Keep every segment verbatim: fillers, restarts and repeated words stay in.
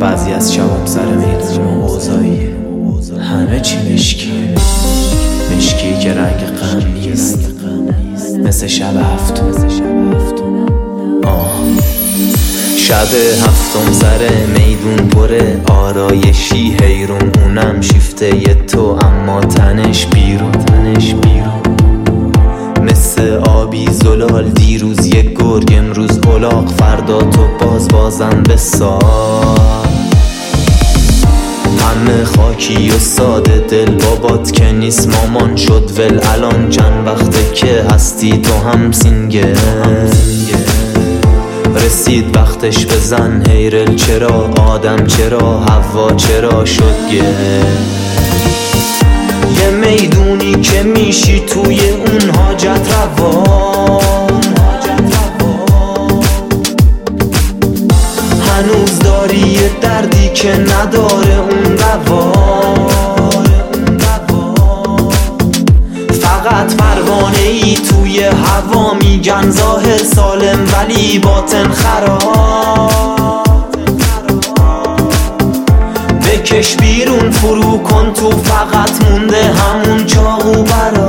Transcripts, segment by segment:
بعضی از شبام سر میدون و اوضاعیه، همه چی مشکیه، مشکی که رنگ غم نیست، مثل شب هفتم. آه شب هفتم سر میدون پره آرایشی حیرون، اونم شیفته ی تو اما تنش بیرون، تنش بیرون مثل آبی زلال. دیروز یک گرگ امروز الاغ، فردا تو باز بازم به سال. همه خاکی و ساده دل، بابات که نیست مامان شد ول. الان چند وقته که هستی تو هم سینگل، رسید وقتش بزن هیرل. چرا آدم چرا هوا چرا شد گل؟ یه میدونی که میشی توی اون حاجت روا، هنوز داری یه دردی که نداره اون دوا. فقط پروانه ای توی هوا، میگن ظاهر سالم ولی باطن خراب. بکش بیرون فرو کن تو، فقط مونده همون چاقو برا.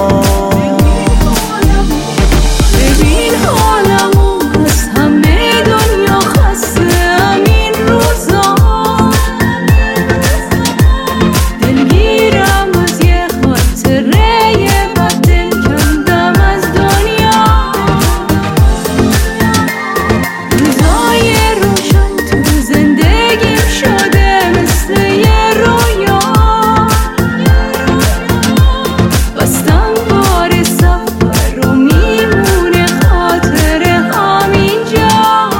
ببین حالمو از همه دنیا خسته همین روزا، دلگیرم از یه خاطره بد، دل کندم از دنیا. روزای روشن تو زندگیم شده مثل یه رویا، بستم بار سفر رو میمونه خاطر همینجا.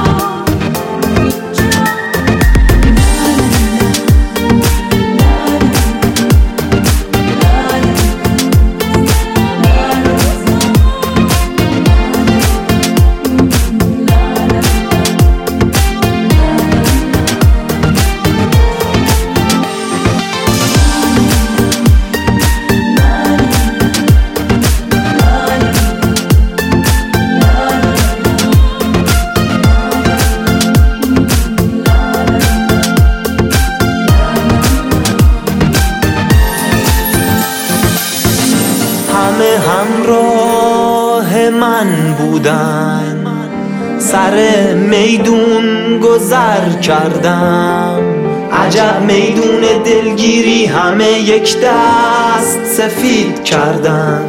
همه همراه من بودن، سر میدون گذر کردم. عجب میدون دلگیری، همه یک دست سفید کردن.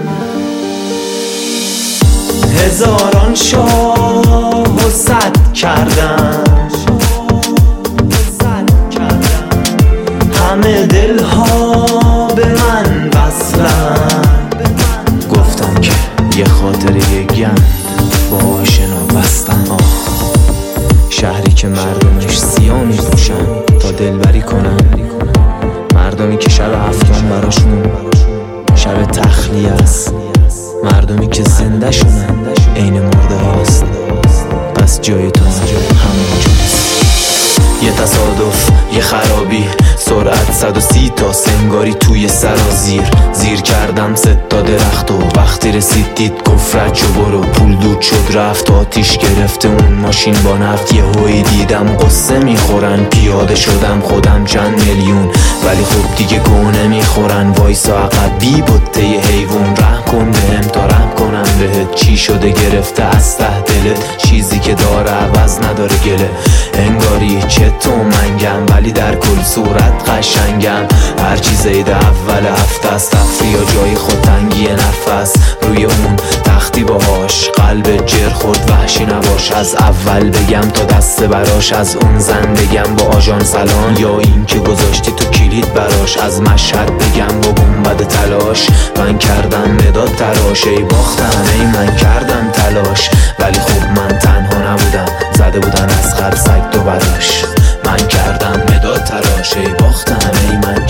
هزاران شاه و صد کردن، همه دلها به من وصلن. گفتم که یه خاطره گند با آشنا بستن. آه شهری که مردمش سیاه میپوشن تا دلبری کنن، مردمی که شب هفتم براشون شب تخلیه است، مردمی که زنده شونن عین مرده هاست. پس جای تو همونجاست. یه تصادف یه خرابی، سرعت صد و سی تا سنگاری توی سرازیر. زیر کردم ست تا درخت و وقتی رسید دید گفت رد شو برو. پول دود شد رفت، آتیش گرفته اون ماشین با نفت. یه هوی دیدم قصه میخورن، پیاده شدم خودم چند میلیون، ولی خب دیگه گونه میخورن. وایسا عقب بی بطه ی حیوان، رحم کن بهم تا رحم کنم بهت. چی شده گرفته از ته دلت، چیزی که داره عوض نداره گله. انگاری چه تو منگم ولی در کل صورت قشنگم. هر چیز عید اول هفته است، تفریح جای خود تنگی نفس. روی اون تختی باهاش قلب جر خورد، وحشی نباش. از اول بگم تا دست براش، از اون زن بگم با آژان سلام، یا این که گذاشتی تو کلید براش. از مشهد بگم با گنبد تلاش، من کردم مداد تراش. ای باختم ای من کردم تلاش، ولی خب من تنها نبودم، زده بودن از قد سگ دو براش. من کردم مداد تراش، ای باختم ای من